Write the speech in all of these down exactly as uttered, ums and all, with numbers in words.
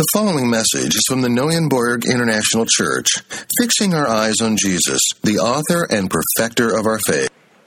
The following message is from the Neuenborg International Church, fixing our eyes on Jesus, the author and perfecter of our faith.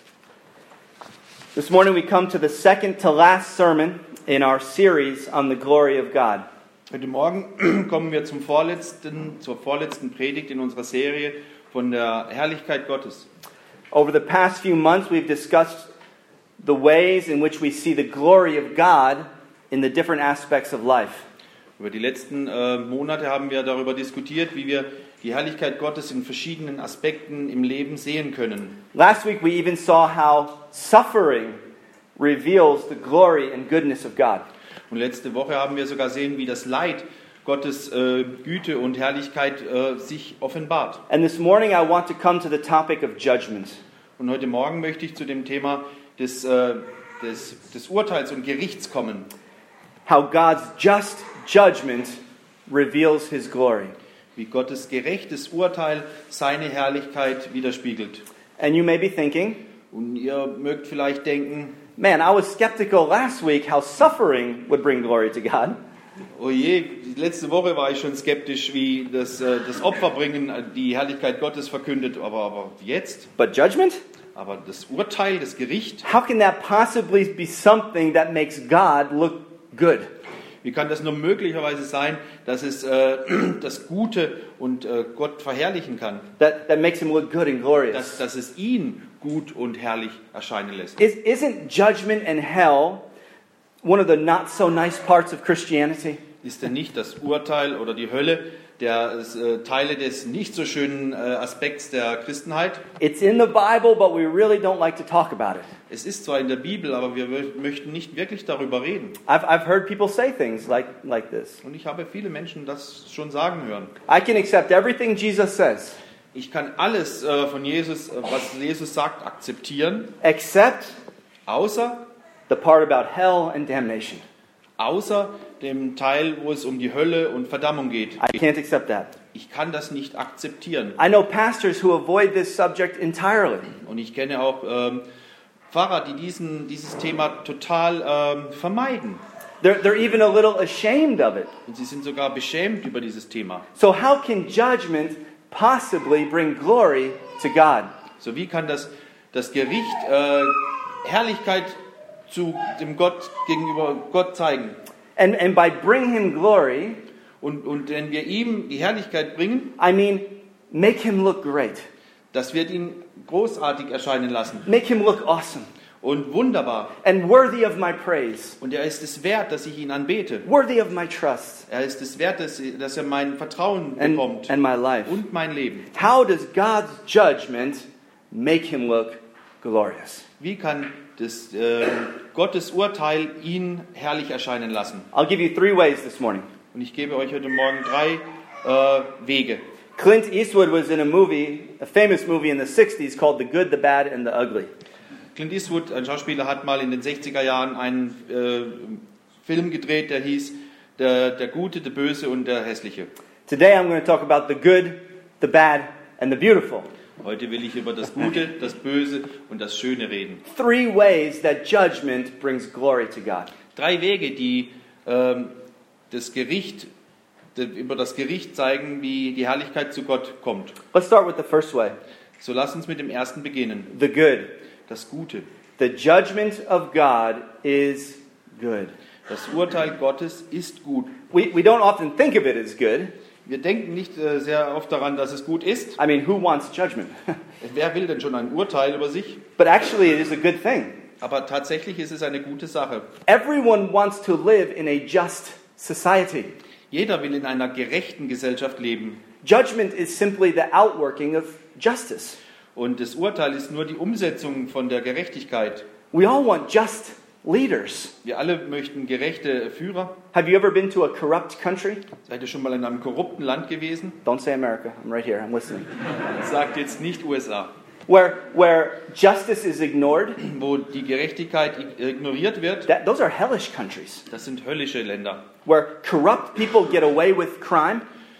This morning we come to the second to last sermon in our series on the glory of God. Heute Morgen kommen wir zum vorletzten, zur vorletzten Predigt in unserer Serie von der Herrlichkeit Gottes. Over the past few months we've discussed the ways in which we see the glory of God in the different aspects of life. Über die letzten äh, Monate haben wir darüber diskutiert, wie wir die Herrlichkeit Gottes in verschiedenen Aspekten im Leben sehen können. Last week we even saw how suffering reveals the glory and goodness of God. Und letzte Woche haben wir sogar gesehen, wie das Leid Gottes äh, Güte und Herrlichkeit äh, sich offenbart. And this morning I want to come to the topic of judgment. Und heute Morgen möchte ich zu dem Thema des, äh, des, des Urteils und Gerichts kommen. How God's just judgment reveals His glory. Wie Gottes gerechtes Urteil seine Herrlichkeit widerspiegelt. And you may be thinking, Und ihr mögt vielleicht denken, man, I was skeptical last week how suffering would bring glory to God. oh je, letzte Woche war ich schon skeptisch, wie das, äh, das Opferbringen die Herrlichkeit Gottes verkündet, aber, aber jetzt? But judgment? Aber das Urteil, das Gericht, How can that possibly be something that makes God look good? wie kann das nur möglicherweise sein, dass es äh, das Gute und äh, Gott verherrlichen kann? That, that makes Him look good and glorious? Dass, dass es ihn gut und herrlich erscheinen lässt. Is, isn't judgment and hell one of the not so nice parts of Christianity? Ist denn nicht das Urteil oder die Hölle der äh, Teile des nicht so schönen äh, Aspekts der Christenheit? It's in the Bible, but we really don't like to talk about it. Es ist zwar in der Bibel, aber wir möchten nicht wirklich darüber reden. I've, I've heard people say things like, like this. Und ich habe viele Menschen das schon sagen hören. I can accept everything Jesus says, Ich kann alles äh, von Jesus, äh, was Jesus sagt, akzeptieren, except außer, the part about hell and damnation. außer dem Teil, wo es um die Hölle und Verdammung geht. I can't accept that. Ich kann das nicht akzeptieren. I know pastors who avoid this subject entirely. Und ich kenne auch ähm, Pfarrer, die diesen, dieses Thema total ähm, vermeiden. They're, they're even a little ashamed of it. Und sie sind sogar beschämt über dieses Thema. So how can judgment possibly bring glory to God? So wie kann das, das Gericht äh, Herrlichkeit zu dem Gott gegenüber Gott zeigen? And, and by bring Him glory, Und, und wenn wir ihm die Herrlichkeit bringen, I mean make Him look great. das wird ihn großartig erscheinen lassen Make Him look awesome. und wunderbar. And worthy of my praise. Und er ist es wert, dass ich ihn anbete. Worthy of my trust. Er ist es wert, dass, dass er mein Vertrauen And, bekommt and my life. und mein Leben. How does God's judgment make Him look glorious? Wie kann das, äh, Gottes Urteil ihn herrlich erscheinen lassen? I'll give you three ways this morning. Und ich gebe euch heute Morgen drei äh, Wege. Clint Eastwood was in a movie, a famous movie in the sixties called The Good, the Bad, and the Ugly. Clint Eastwood, ein Schauspieler, hat mal in den sechziger Jahren einen äh, Film gedreht, der hieß der, der Gute, der Böse und der Hässliche. Today I'm going to talk about the good, the bad, and the beautiful. Heute will ich über das Gute, das Böse und das Schöne reden. Three ways that judgment brings glory to God. Drei Wege, die ähm, das Gericht, de, über das Gericht zeigen, wie die Herrlichkeit zu Gott kommt. Let's start with the first way. So lass uns mit dem ersten beginnen. The good. Das Gute. The judgment of God is good. Das Urteil Gottes ist gut. We, we don't often think of it as good. Wir denken nicht äh, sehr oft daran, dass es gut ist. I mean, who wants judgment? Wer will denn schon ein Urteil über sich? But actually it is a good thing. Aber tatsächlich ist es eine gute Sache. Everyone wants to live in a just society. Jeder will in einer gerechten Gesellschaft leben. Judgment is simply the outworking of justice. Und das Urteil ist nur die Umsetzung von der Gerechtigkeit. We all want just leaders. Wir alle möchten gerechte Führer. Have you ever been to a corrupt country? Seid ihr schon mal in einem korrupten Land gewesen? Don't say America. I'm right here. I'm listening. Sagt jetzt nicht U S A. Where where justice is ignored. Wo die Gerechtigkeit ignoriert wird. That, those are hellish countries. Das sind höllische Länder. Where corrupt people get away with crime.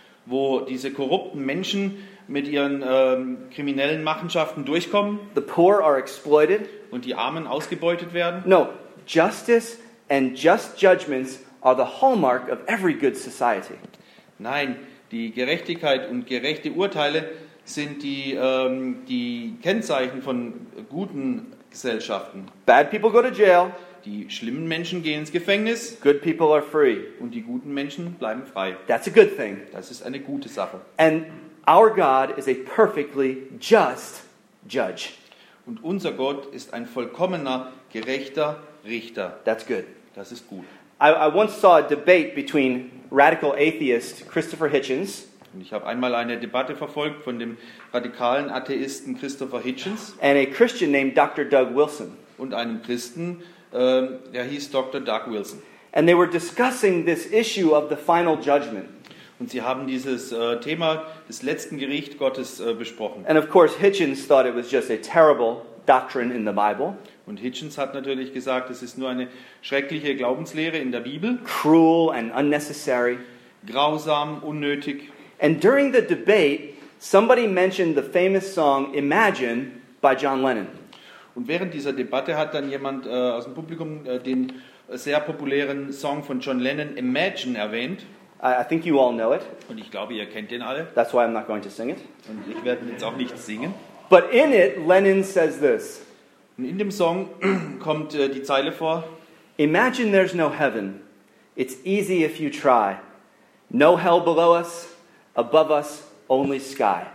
Wo diese korrupten Menschen mit ihren ähm, kriminellen Machenschaften durchkommen. The poor are exploited. Und die Armen ausgebeutet werden. No, justice and just judgments are the hallmark of every good society. Nein, die Gerechtigkeit und gerechte Urteile sind die, ähm, die Kennzeichen von guten Gesellschaften. Bad people go to jail, Die schlimmen Menschen gehen ins Gefängnis good people are free. und die guten Menschen bleiben frei. That's a good thing. Das ist eine gute Sache. And our God is a perfectly just judge. Und unser Gott ist ein vollkommener, gerechter Richter. That's good. Das ist gut. I, I once saw a debate between radical atheist Christopher Hitchens Und ich habe einmal eine Debatte verfolgt von dem radikalen Atheisten Christopher Hitchens and a Christian named Doctor Doug Wilson. und einem Christen, ähm, der hieß Doktor Doug Wilson. And they were discussing this issue of the final judgment. Und sie haben dieses äh, Thema des letzten Gericht Gottes äh, besprochen. And of course, Hitchens thought it was just a terrible doctrine in the Bible, Und Hitchens hat natürlich gesagt, es ist nur eine schreckliche Glaubenslehre in der Bibel, cruel and unnecessary. grausam, unnötig. And during the debate, somebody mentioned the famous song Imagine by John Lennon. Und während dieser Debatte hat dann jemand äh, aus dem Publikum äh, den sehr populären Song von John Lennon, Imagine, erwähnt. I, I think you all know it. Und ich glaube, ihr kennt den alle. That's why I'm not going to sing it. Und ich werde jetzt auch nicht singen. But in it, Lennon says this. Und in dem Song kommt äh, die Zeile vor: Imagine there's no heaven. It's easy if you try. No hell below us, above us only sky.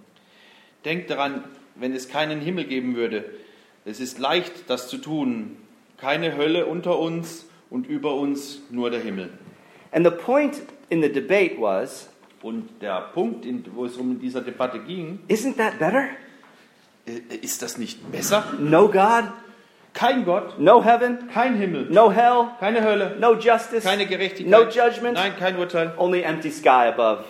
Denkt daran, wenn es keinen Himmel geben würde. Es ist leicht, das zu tun. Keine Hölle unter uns und über uns nur der Himmel. And the point in the debate was, Und der Punkt, in, wo es um dieser Debatte ging, isn't that better? äh, ist das nicht besser? No God, Kein Gott, no heaven, kein Himmel, no hell, keine Hölle, no justice, keine Gerechtigkeit, no judgment, nein, kein Urteil, only empty sky above.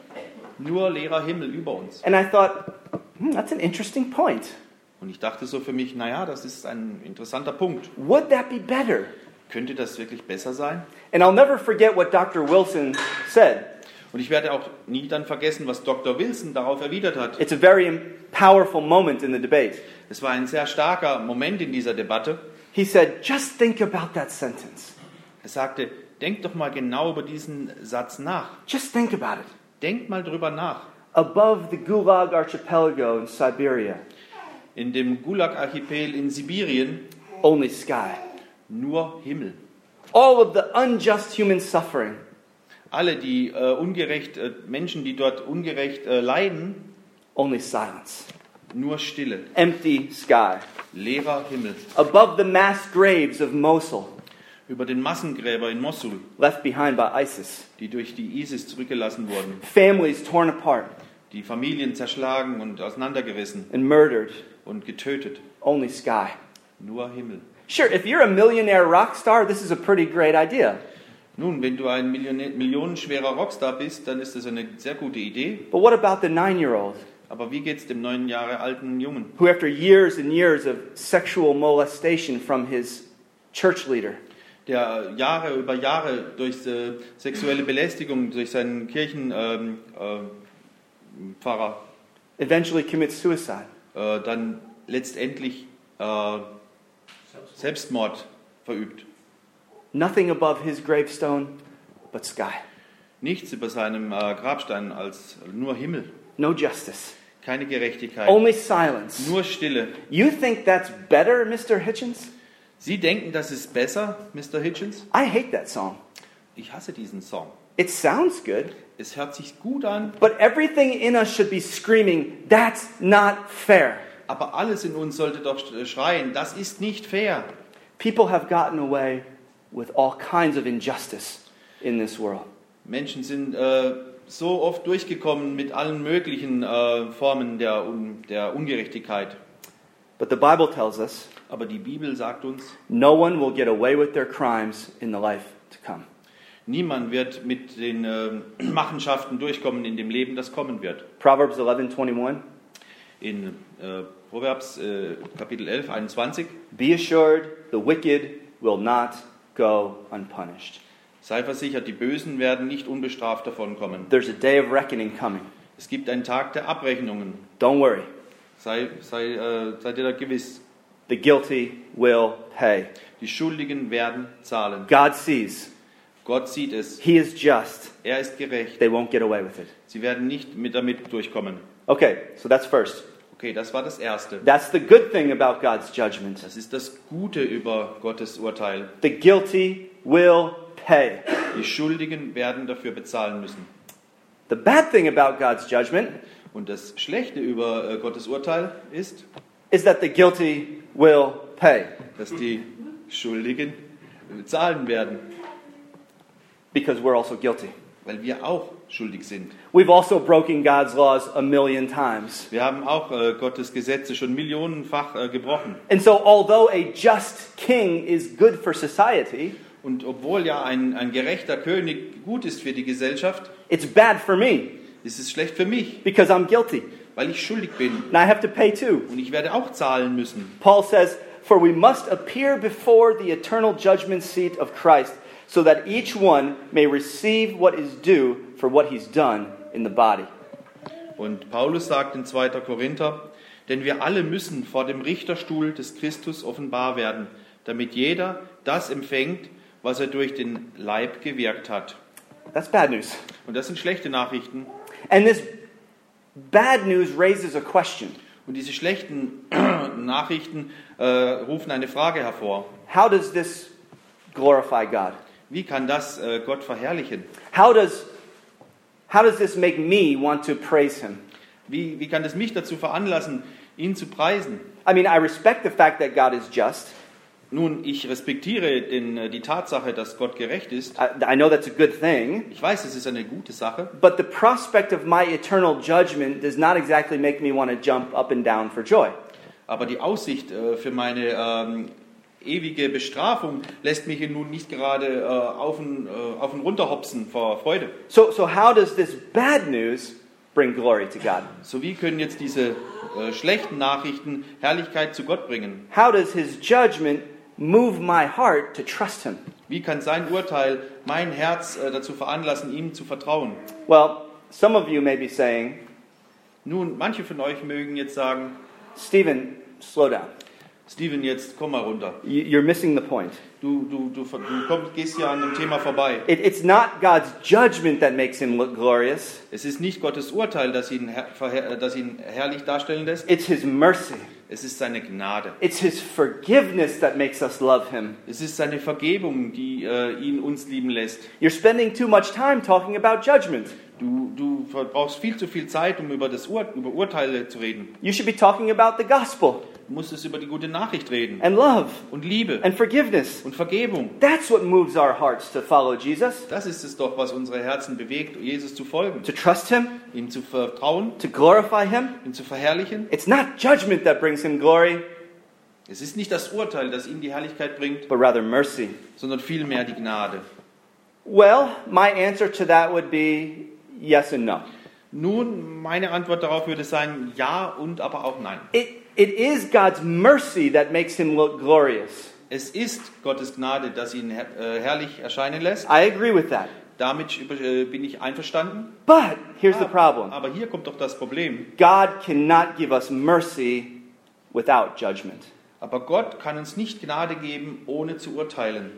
nur leerer Himmel über uns. And I thought, hmm, that's an interesting point. Und ich dachte so für mich, naja, das ist ein interessanter Punkt. Would that be better? Könnte das wirklich besser sein? And I'll never forget what Doctor Wilson said. Und ich werde auch nie dann vergessen, was Doktor Wilson darauf erwidert hat. It's a very powerful moment in the debate. Es war ein sehr starker Moment in dieser Debatte. He said, just think about that sentence. Er sagte, denkt doch mal genau über diesen Satz nach. Just think about it. Denkt mal drüber nach. Above the Gulag Archipelago in Siberia, In dem Gulag-Archipel in Sibirien only sky. nur Himmel. All of the unjust human suffering, Alle die äh, ungerecht äh, Menschen, die dort ungerecht äh, leiden, only silence. nur Stille, Empty sky. leerer Himmel. Above the mass graves of Mosul, Über den Massengräber in Mosul, left behind by ISIS. die durch die ISIS zurückgelassen wurden, Families torn apart die Familien zerschlagen und auseinandergerissen and murdered, und getötet, only sky. nur Himmel. Sure, if you're a millionaire rock star, this is a pretty great idea. Nun, wenn du ein Millionä- millionenschwerer Rockstar bist, dann ist das eine sehr gute Idee. But what about the nine-year-old Aber wie geht's dem neun Jahre alten Jungen, who, after years and years of sexual molestation from his church leader, der Jahre über Jahre durch äh, sexuelle Belästigung durch seinen Kirchenpfarrer ähm, äh, Pfarrer, eventually commits suicide? äh, dann letztendlich äh, Selbstmord verübt? Nothing above his gravestone but sky. Nichts über seinem äh, Grabstein als nur Himmel, No justice. keine Gerechtigkeit, Only silence. nur Stille. You think that's better, Mister Hitchens? Sie denken, das ist besser, Mister Hitchens? I hate that song. Ich hasse diesen Song. It sounds good, Es hört sich gut an, but everything in us should be screaming, that's not fair. aber alles in uns sollte doch schreien, das ist nicht fair. People have gotten away with all kinds of injustice in this world. Menschen sind äh, so oft durchgekommen mit allen möglichen äh, Formen der, Un der Ungerechtigkeit. But the Bible tells us Aber die Bibel sagt uns, no one will get away with their crimes in the life to come. niemand wird mit den äh, Machenschaften durchkommen in dem Leben, das kommen wird. Proverbs eleven twenty-one. In äh, Proverbs äh, Kapitel elf, einundzwanzig. Be assured, the wicked will not go unpunished. Sei versichert, die Bösen werden nicht unbestraft davonkommen. There's a day of reckoning coming. Es gibt einen Tag der Abrechnungen. Don't worry. Sei, sei, äh, seid ihr da gewiss. The guilty will pay. Die Schuldigen werden zahlen. God sees. Gott sieht es. He is just. Er ist gerecht. They won't get away with it. Sie werden nicht mit damit durchkommen. Okay, so that's first. Okay, das war das Erste. That's the good thing about God's judgment. Das ist das Gute über Gottes Urteil. The guilty will pay. Die Schuldigen werden dafür bezahlen müssen. The bad thing about God's judgment Und das Schlechte über äh, Gottes Urteil ist, is that the guilty will pay. dass die Schuldigen bezahlen werden, Because we're also guilty. weil wir auch schuldig sind. We've also broken God's laws a million times. Wir haben auch äh, Gottes Gesetze schon millionenfach äh, gebrochen. And so, although a just king is good for society, Und obwohl ja ein, ein gerechter König gut ist für die Gesellschaft, it's bad for me ist es schlecht für mich, because I'm guilty weil ich schuldig bin. and I have to pay too. Und ich werde auch zahlen müssen. Paul says, "For we must appear before the eternal judgment seat of Christ, so that each one may receive what is due for what he's done in the body." Und Paulus sagt in zweiter Korinther, denn wir alle müssen vor dem Richterstuhl des Christus offenbar werden, damit jeder das empfängt, was er durch den Leib gewirkt hat. That's bad news. Und das sind schlechte Nachrichten. And this bad news raises a question. Und diese schlechten Nachrichten äh, rufen eine Frage hervor. How does this glorify God? Wie kann das äh, Gott verherrlichen? How does, how does this make me want to praise him? Wie, wie kann es mich dazu veranlassen, ihn zu preisen? I mean, I respect the fact that God is just. Nun, ich respektiere den, die Tatsache, dass Gott gerecht ist. I, I know that's a good thing. Ich weiß, es ist eine gute Sache. But the prospect of my eternal judgment does not exactly make me want to jump up and down for joy. Aber die Aussicht äh, für meine ähm, ewige Bestrafung lässt mich nun nicht gerade äh, auf und, äh, auf und runterhopsen vor Freude. So, so how does this bad news bring glory to God? So wie können jetzt diese äh, schlechten Nachrichten Herrlichkeit zu Gott bringen? How does his judgment move my heart to trust him? Wie kann sein Urteil mein Herz äh, dazu veranlassen, ihm zu vertrauen? Well, some of you may be saying, Nun, manche von euch mögen jetzt sagen, Stephen, slow down. Steven, jetzt komm mal runter. You- You're missing the point. Du, du, du, du kommst, gehst hier an dem Thema vorbei. It, it's not God's judgment that makes him look glorious. Es ist nicht Gottes Urteil, das ihn, her- verher- das ihn herrlich darstellen lässt. It's his mercy. Es ist seine Gnade. It's his forgiveness that makes us love him. Es ist seine Vergebung, die äh, ihn uns lieben lässt. You're spending too much time talking about judgment. Du, du brauchst viel zu viel Zeit, um über das Ur, über Urteile zu reden. You should be talking about the gospel Du musstest über die gute Nachricht reden. and love Und Liebe and forgiveness. und Vergebung. That's what moves our hearts to follow Jesus, Das ist es doch, was unsere Herzen bewegt, Jesus zu folgen. to trust him, Ihm zu vertrauen, to glorify him. ihn zu verherrlichen. It's not judgment that brings him glory, Es ist nicht das Urteil, das ihm die Herrlichkeit bringt, but rather mercy. sondern vielmehr die Gnade. Well, my answer to that would be yes and no. Nun, meine Antwort darauf würde sein, ja und aber auch nein. It, it is God's mercy that makes him look glorious. Es ist Gottes Gnade, das ihn her äh, herrlich erscheinen lässt. I agree with that. Damit über- äh, bin ich einverstanden. But here's the problem. Aber hier kommt doch das Problem. God cannot give us mercy without judgment. Aber Gott kann uns nicht Gnade geben, ohne zu urteilen.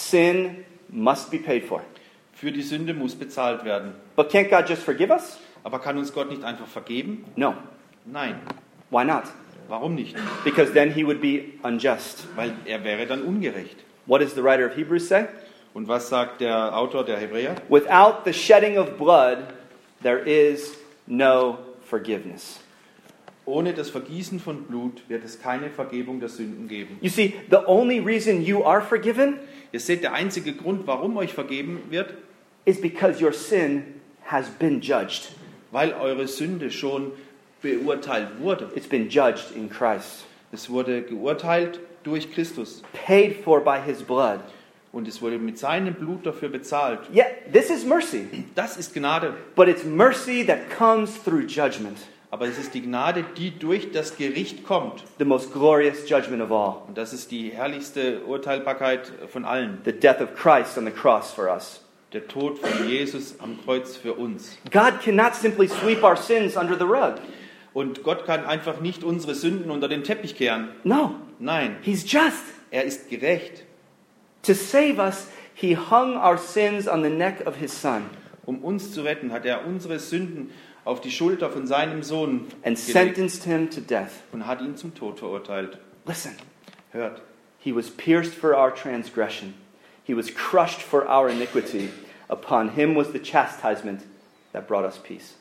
Sin must be paid for. Für die Sünde muss bezahlt werden. But can't God just forgive us? Aber kann uns Gott nicht einfach vergeben? No. Nein. Why not? Warum nicht? Because then he would be unjust. Weil er wäre dann ungerecht. What does the writer of Hebrews say? Und was sagt der Autor der Hebräer? Without the shedding of blood, there is no forgiveness. Ohne das Vergießen von Blut wird es keine Vergebung der Sünden geben. You see, the only reason you are forgiven Ihr seht, der einzige Grund, warum euch vergeben wird, is because your sin has been judged. weil eure Sünde schon beurteilt wurde. It's been judged in Christ, Es wurde geurteilt durch Christus paid for by his blood. und es wurde mit seinem Blut dafür bezahlt. Yeah, this is mercy, Das ist Gnade, but it's mercy that comes through judgment, aber es ist die Gnade, die durch das Gericht kommt. the most glorious judgment of all, Und das ist die herrlichste Urteilbarkeit von allen. the death of Christ on the cross for us. Der Tod von Jesus am Kreuz für uns. God cannot simply sweep our sins under the rug. Und Gott kann einfach nicht unsere Sünden unter den Teppich kehren. No, Nein, he's just. er ist gerecht. To save us, He hung our sins on the neck of his Son Um uns zu retten, hat er unsere Sünden auf die Schulter von seinem Sohn and gelegt sentenced him to death. und hat ihn zum Tod verurteilt. Listen, Hört, he was pierced for our transgression. He was crushed for our iniquity. Upon him was the chastisement that brought us peace.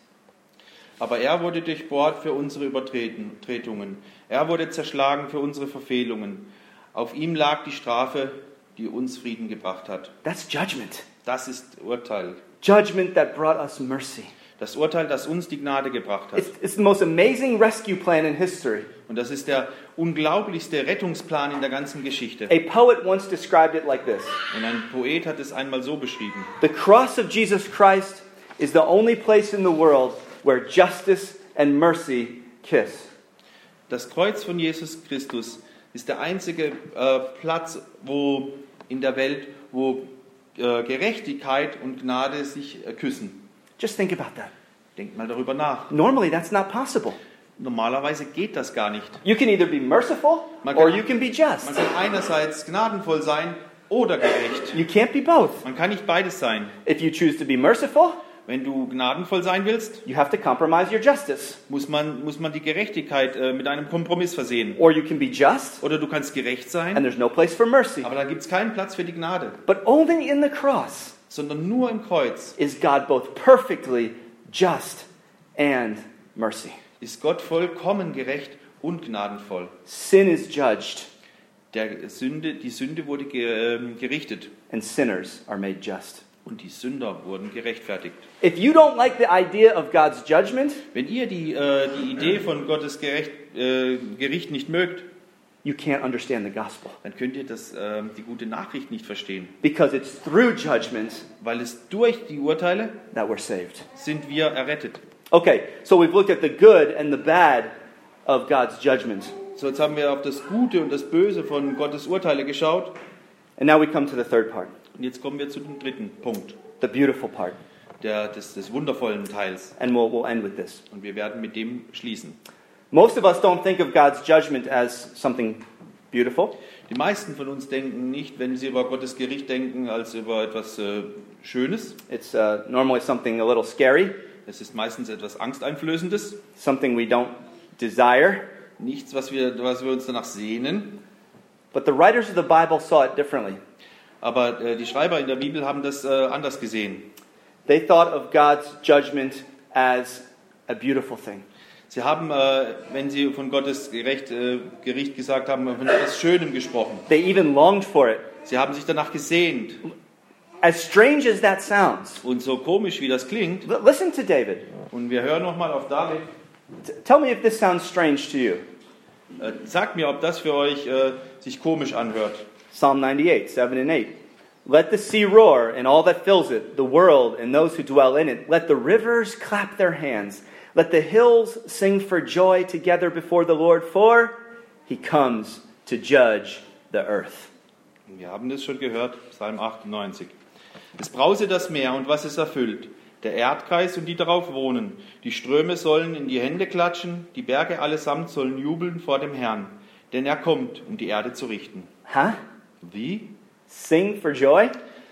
aber er wurde durchbohrt für unsere Übertretungen. Er wurde zerschlagen für unsere Verfehlungen. Auf ihm lag die Strafe, die uns Frieden gebracht hat. That's judgment. Das ist Urteil. Judgment that brought us mercy. Das Urteil, das uns die Gnade gebracht hat. It's, it's the most amazing rescue plan in history. Und das ist der unglaublichste Rettungsplan in der ganzen Geschichte. A poet once described it like this. Und ein Poet hat es einmal so beschrieben. The cross of Jesus Christ is the only place in the world where justice and mercy kiss. Das Kreuz von Jesus Christus ist der einzige äh, Platz, wo in der Welt, wo äh, Gerechtigkeit und Gnade sich äh, küssen. Just think about that. Denkt mal darüber nach. Normally, that's not possible. Normalerweise geht das gar nicht. You can either be merciful Man or kann- you can be Man just. kann einerseits gnadenvoll sein oder gerecht. You can't be both. Man kann nicht beides sein. If you choose to be merciful, Wenn du gnadenvoll sein willst, you have to compromise your justice. muss man, muss man die Gerechtigkeit äh, mit einem Kompromiss versehen. Or you can be just, Oder du kannst gerecht and sein, there's no place for mercy. aber da gibt es keinen Platz für die Gnade. But only in the cross Sondern nur im Kreuz is God both perfectly just and mercy. ist Gott vollkommen gerecht und gnadenvoll. Sin is judged, Der Sünde, die Sünde wurde ge, ähm, gerichtet and sinners are made just. und die Sünder wurden gerechtfertigt. If you don't like the idea of God's judgment, Wenn ihr die, äh, die Idee von Gottes Gerecht, äh, Gericht nicht mögt, you can't understand the gospel. dann könnt ihr das, äh, die gute Nachricht nicht verstehen. Because it's through judgment Weil es durch die Urteile that we're saved. sind wir errettet. Okay, so we've looked at the good and the bad of God's judgment. So, jetzt haben wir auf das Gute und das Böse von Gottes Urteile geschaut. And now we come to the third part, Und jetzt kommen wir zu dem dritten Punkt, the beautiful part. der, des, des wundervollen Teils. And we'll, we'll end with this. Und wir werden mit dem schließen. Most of us don't think of God's judgment as something beautiful. Die meisten von uns denken nicht, wenn sie über Gottes Gericht denken, als über etwas äh, Schönes. It's uh, normally something a little scary, Es ist meistens etwas Angsteinflößendes. something we don't desire. Nichts, was wir, was wir uns danach sehnen. But the writers of the Bible saw it differently. Aber äh, die Schreiber in der Bibel haben das äh, anders gesehen. They thought of God's judgment as a beautiful thing. Sie haben, äh, wenn sie von Gottes Gerecht, äh, Gericht gesagt haben, von etwas Schönem gesprochen. They even longed for it. Sie haben sich danach gesehnt. As strange as that sounds, Und so komisch wie das klingt, l- listen to David. und wir hören nochmal auf David, T- tell me if this sounds strange to you. äh, sagt mir, ob das für euch äh, sich komisch anhört. Psalm ninety-eight, seven and eight. Let the sea roar and all that fills it, the world and those who dwell in it. Let the rivers clap their hands. Let the hills sing for joy together before the Lord, for he comes to judge the earth. Wir haben das schon gehört, Psalm achtundneunzig. Es brause das Meer und was es erfüllt, der Erdkreis und die darauf wohnen. Die Ströme sollen in die Hände klatschen, die Berge allesamt sollen jubeln vor dem Herrn, denn er kommt, um die Erde zu richten. Huh? Wie? Sing for joy?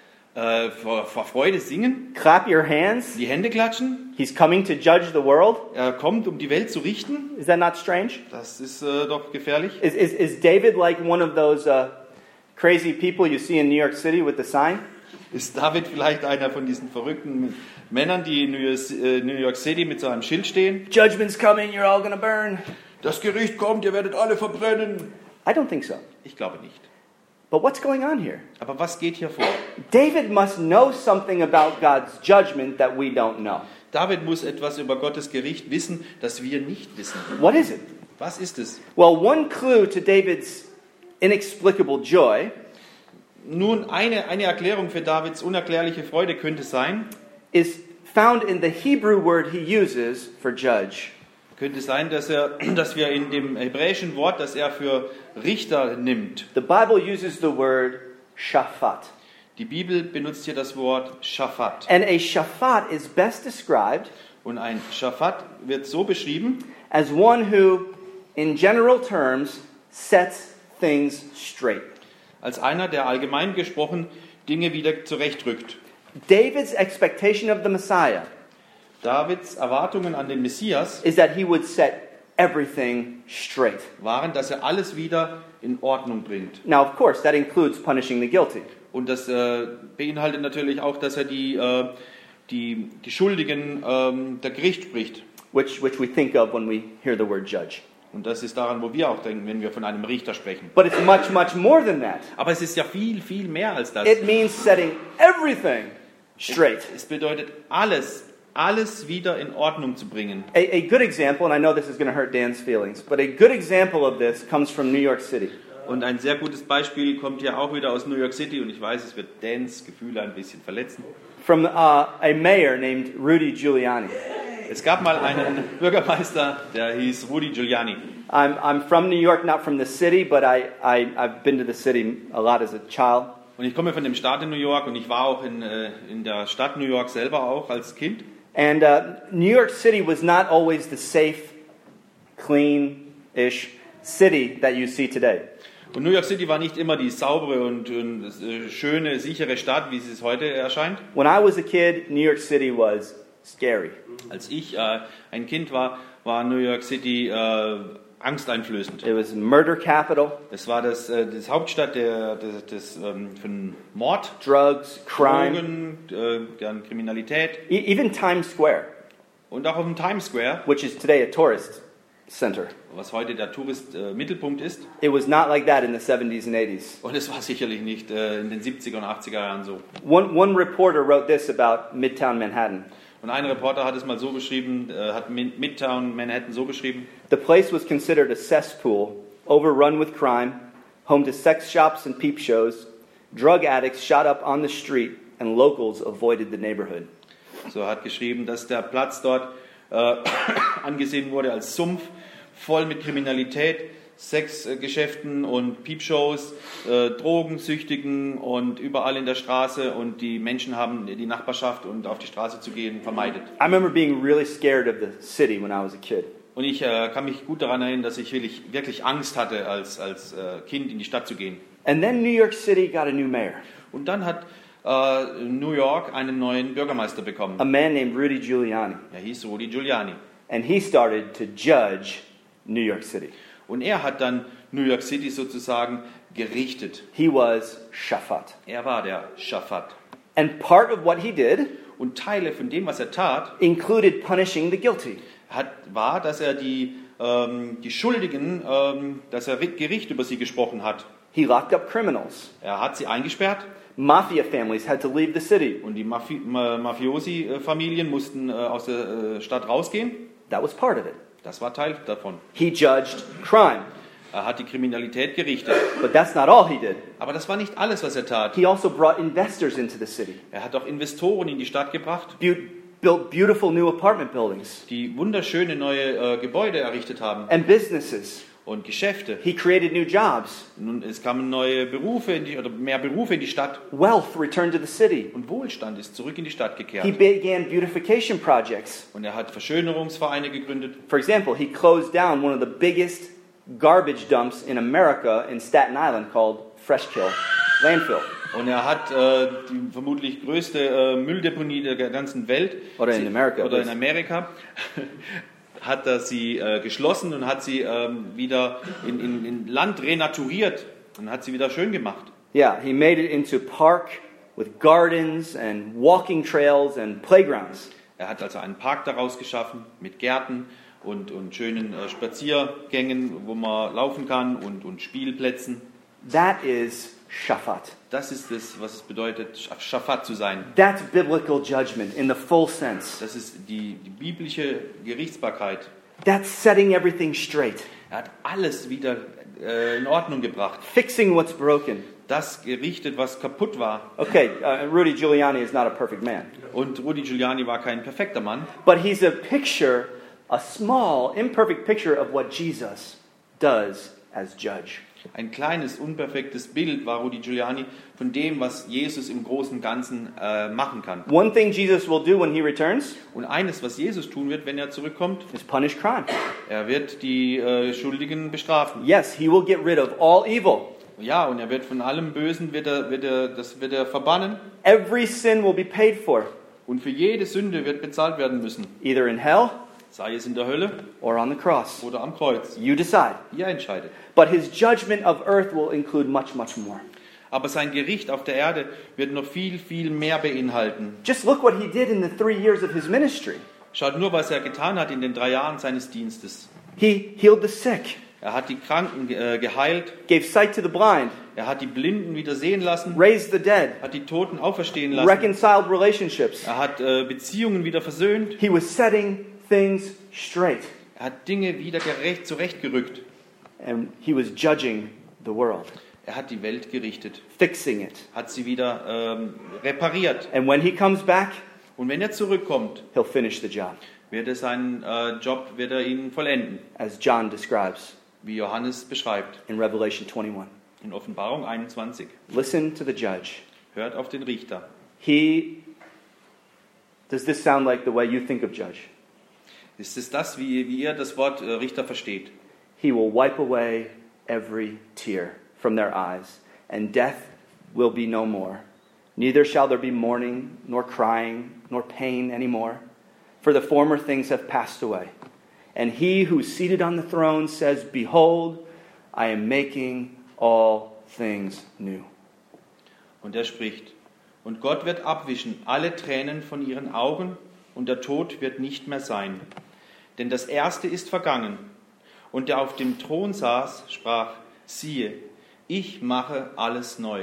Äh, vor, vor Freude singen? Clap your hands? Die Hände klatschen? He's coming to judge the world? Er kommt, um die Welt zu richten? Is that not strange? Das ist äh, doch gefährlich. Is, is, is David like one of those uh, crazy people you see in New York City with the sign? Ist David vielleicht einer von diesen verrückten Männern, die in New York City mit so einem Schild stehen? Judgment's coming, you're all gonna burn. Das Gericht kommt, ihr werdet alle verbrennen. I don't think so. Ich glaube nicht. But what's going on here? Aber was geht hier vor? David must know something about God's judgment that we don't know. David muss etwas über Gottes Gericht wissen, das wir nicht wissen. What is it? Was ist es? Well, one clue to David's inexplicable joy Nun, eine, eine Erklärung für Davids unerklärliche Freude könnte sein, is found in the Hebrew word he uses for judge. könnte sein, dass, er, dass wir in dem hebräischen Wort, das er für Richter nimmt. The Bible uses the word shaphat. Die Bibel benutzt hier das Wort Schafat. And a shaphat is best described Und ein Schafat wird so beschrieben, as one who, in general terms, sets things straight. als einer, der allgemein gesprochen Dinge wieder zurechtrückt. David's expectation of the Messiah Davids Erwartungen an den Messias is that he would set everything straight. waren, dass er alles wieder in Ordnung bringt. Now, of course, that includes punishing the guilty. Und das äh, beinhaltet natürlich auch, dass er die, äh, die, die Schuldigen ähm, der Gericht spricht. Which, which we think of when we hear the word judge. Und das ist daran, wo wir auch denken, wenn wir von einem Richter sprechen. But it's much, much more than that. Aber es ist ja viel, viel mehr als das. It means setting everything straight. Es bedeutet alles, alles wieder in Ordnung zu bringen. A, a good example, and I know this is going to hurt Dan's feelings, but a good example of this comes from New York City. Und ein sehr gutes Beispiel kommt ja auch wieder aus New York City, und ich weiß, es wird Dans Gefühle ein bisschen verletzen. From uh, a mayor named Rudy Giuliani. Es gab mal einen Bürgermeister, der hieß Rudy Giuliani. I'm, I'm from New York, not from the city, but I, I, I've been to the city a lot as a child. Und ich komme von dem Staat in New York, und ich war auch in, äh, in der Stadt New York selber auch als Kind. And uh, New York City was not always the safe, clean-ish city that you see today. Und New York City war nicht immer die saubere und, und äh, schöne, sichere Stadt, wie sie es heute erscheint. When I was a kid, New York City was scary. Als ich äh, ein Kind war, war New York City äh, angsteinflößend. It was murder capital, Es war das, äh, das Hauptstadt der, des, des, ähm, von Mord, drugs, crime, Drogen, äh, dann Kriminalität, e- even Times Square, und auch auf dem Times Square, which is today a tourist center. was heute der Tourist-Mittelpunkt ist. It was not like that in the seventies and eighties. Und es war sicherlich nicht äh, in den siebziger und achtziger Jahren so. One, one reporter wrote this about Midtown Manhattan. Und ein Reporter hat es mal so beschrieben, äh, hat Midtown Manhattan so beschrieben: The place was considered a cesspool, overrun with crime, home to sex shops and peep shows. Drug addicts shot up on the street and locals avoided the neighborhood. So hat geschrieben, dass der Platz dort äh, angesehen wurde als Sumpf, voll mit Kriminalität, Sexgeschäften und Peepshows, äh, Drogensüchtigen und überall in der Straße, und die Menschen haben die Nachbarschaft und auf die Straße zu gehen vermeidet. I remember being really scared of the city when I was a kid. Und ich äh, kann mich gut daran erinnern, dass ich wirklich, wirklich Angst hatte, als, als äh, Kind in die Stadt zu gehen. And then New York City got a new mayor, Und dann hat äh, New York einen neuen Bürgermeister bekommen. a man named Rudy Giuliani. Er hieß Rudy Giuliani. And he started to judge New York City. Und er hat dann New York City sozusagen gerichtet. He was Shafat. Er war der Schafat. And part of what he did Und Teile von dem, was er tat, included punishing the guilty. hat, war, dass er die, ähm, die Schuldigen, ähm, dass er Gericht über sie gesprochen hat. He locked up criminals. Er hat sie eingesperrt, Mafia families had to leave the city. und die Mafi Ma Mafiosi-Familien mussten äh, aus der äh, Stadt rausgehen. That was part of it. Das war Teil davon. He judged crime. Er hat die Kriminalität gerichtet. But that's not all he did. Aber das war nicht alles, was er tat. He also brought investors into the city. Er hat auch Investoren in die Stadt gebracht, Bu- built beautiful new apartment buildings die wunderschöne neue äh, Gebäude errichtet haben and businesses. und Geschäfte. He created new jobs. Nun, es kamen neue Berufe in die, oder mehr Berufe in die Stadt, Wealth returned to the city. und Wohlstand ist zurück in die Stadt He gekehrt. began beautification projects. Und er hat Verschönerungsvereine gegründet. For example, he closed down one of the biggest garbage dumps in America in Staten Island called Freshkill Landfill. Und er hat äh, die vermutlich größte äh, Mülldeponie der ganzen Welt, Oder in Amerika, oder in please. Amerika, hat er sie äh, geschlossen und hat sie ähm, wieder in, in, in Land renaturiert und hat sie wieder schön gemacht. Yeah, he made it into a park with gardens and walking trails and playgrounds. Er hat also einen Park daraus geschaffen mit Gärten und, und schönen äh, Spaziergängen, wo man laufen kann, und, und Spielplätzen. That is Shafat. Das ist es, was es bedeutet, Schafat zu sein. That's biblical judgment in the full sense. Das ist die, die biblische Gerichtsbarkeit. That's setting everything straight, Er hat alles wieder äh, in Ordnung gebracht. fixing what's broken. Das gerichtet, was kaputt war. Okay, uh, Rudy Giuliani is not a perfect man, Und Rudy Giuliani war kein perfekter Mann, but he's a picture, a small, imperfect picture of what Jesus does as judge. ein kleines, unperfektes Bild war Rudy Giuliani von dem, was Jesus im Großen und Ganzen äh, machen kann. One thing Jesus will do when he returns Und eines, was Jesus tun wird, wenn er zurückkommt, is punish crime. er wird die äh, Schuldigen bestrafen. Yes, he will get rid of all evil. Ja, und er wird von allem Bösen, wird er, wird er, das wird er verbannen. Every sin will be paid for, Und für jede Sünde wird bezahlt werden müssen. either in hell Sei es in der Hölle or on the cross. oder am Kreuz. You decide. Ihr entscheidet. But his judgment of earth will include much, much more. Aber sein Gericht auf der Erde wird noch viel, viel mehr beinhalten. Just look what he did in the three years of his ministry. Schaut nur, was er getan hat in den drei Jahren seines Dienstes. He healed the sick, Er hat die Kranken äh, geheilt. gave sight to the blind, Er hat die Blinden wieder sehen lassen. raised the dead, Hat die Toten auferstehen lassen. reconciled relationships. Er hat äh, Beziehungen wieder versöhnt. He was setting things straight, Er hat Dinge wieder gerecht zurechtgerückt. and he was judging the world, Er hat die Welt gerichtet. fixing it. Hat sie wieder ähm, repariert. And when he comes back, Und wenn er zurückkommt, he'll finish the job, wird er seinen äh, Job wird er ihn vollenden. as John describes Wie Johannes beschreibt in Revelation twenty-one. in Offenbarung einundzwanzig. Listen to the judge. Hört auf den Richter. He, does this sound like the way you think of judge? Ist es das, wie, wie ihr das Wort äh, Richter versteht? He will wipe away every tear from their eyes, and death will be no more. Neither shall there be mourning, nor crying, nor pain anymore, for the former things have passed away. And he who is seated on the throne says, Behold, I am making all things new. Und er spricht, und Gott wird abwischen alle Tränen von ihren Augen, und der Tod wird nicht mehr sein. Denn das Erste ist vergangen. Und der auf dem Thron saß, sprach, siehe, ich mache alles neu.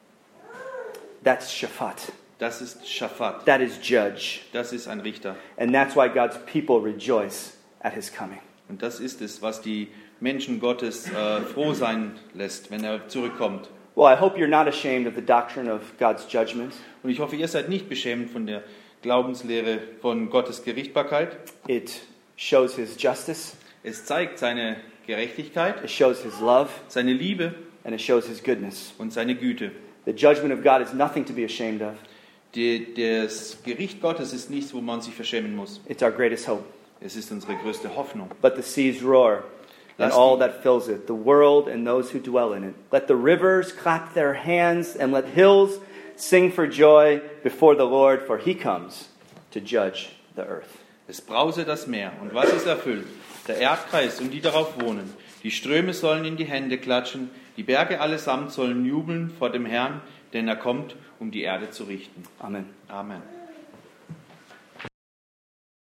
That's Shaphat. Das ist Schafat. That is judge. Das ist ein Richter. And that's why God's people rejoice at his coming. Und das ist es, was die Menschen Gottes äh, froh sein lässt, wenn er zurückkommt. Well, I hope you're not ashamed of the doctrine of God's judgment. Und ich hoffe, ihr seid nicht beschämt von der Glaubenslehre von Gottes Gerichtbarkeit. It shows his justice, Es zeigt seine Gerechtigkeit, it shows his love, seine Liebe and it shows his goodness. und seine Güte. The judgment of God is nothing to be ashamed of. Die, das Gericht Gottes ist nichts, wo man sich verschämen muss. It's our greatest hope. Es ist unsere größte Hoffnung. Let the seas roar, and Lass all die- that fills it, the world and those who dwell in it. Let the rivers clap their hands, and let hills sing for joy before the Lord, for he comes to judge the earth. Es brause das Meer und was es erfüllt, der Erdkreis und die darauf wohnen. Die Ströme sollen in die Hände klatschen, die Berge allesamt sollen jubeln vor dem Herrn, denn er kommt, um die Erde zu richten. Amen. Amen.